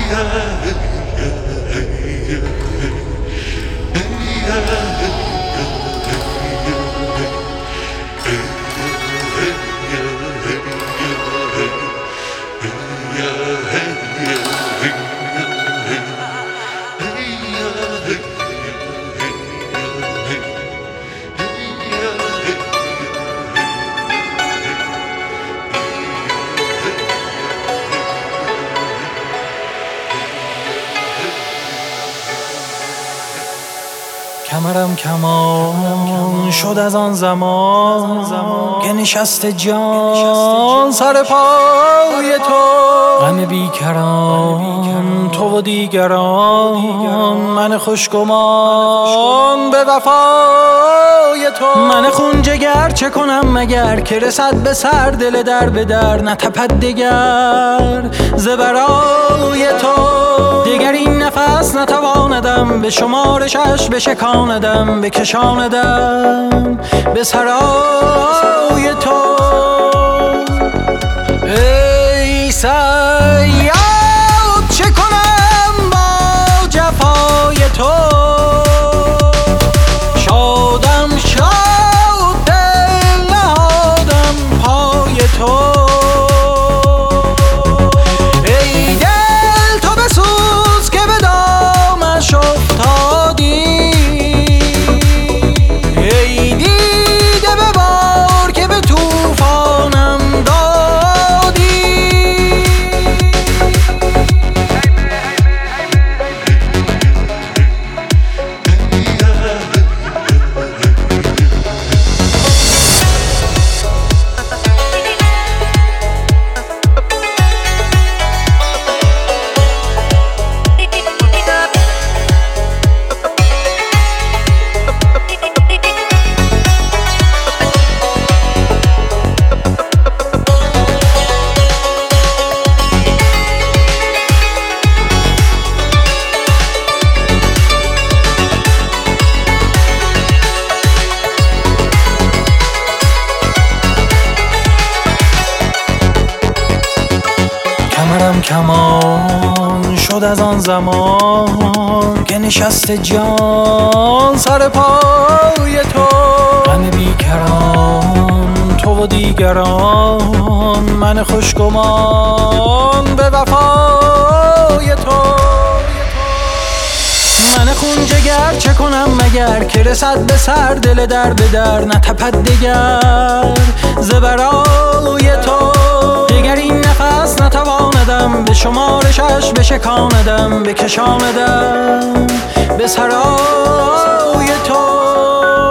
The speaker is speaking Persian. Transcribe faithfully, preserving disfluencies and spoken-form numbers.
کمرم کمان شد از آن زمان که نشست جان سر پای تو، غم بیکران تو و دیگران، من خوشگمان به وفای تو. من خون جگر چه کنم مگر که رسد به سر دل در به در، نتپد دگر ز برای تو. دگر این نفس نتواندم به شمارشش بشکاندم، بکشاندم به سرای تو. ای صیاد چه کنم با جفای تو، شادم شاد دل نهادم پای تو. ای دل تو بسوز که به دامش افتادی، ای دیده ببار که به طوفانم دادی. کمرم کمان شد از آن زمان که نشست جان سر پای تو، غم بیکران تو و دیگران، من خوشگمان به وفای تو. من خون جگر چه کنم مگر که رسد به سر دل در به در، نتپد دگر ز برای تو. دگر این نفس نتواندم به شمارشش بشکاندم، بکشاندم به سرای تو.